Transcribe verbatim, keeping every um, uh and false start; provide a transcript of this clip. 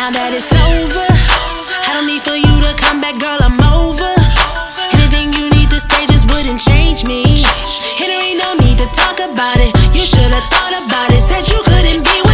Now that it's over, I don't need for you to come back, girl, I'm over. Anything you need to say just wouldn't change me. And there ain't no need to talk about it. You should've thought about it. Said you couldn't be with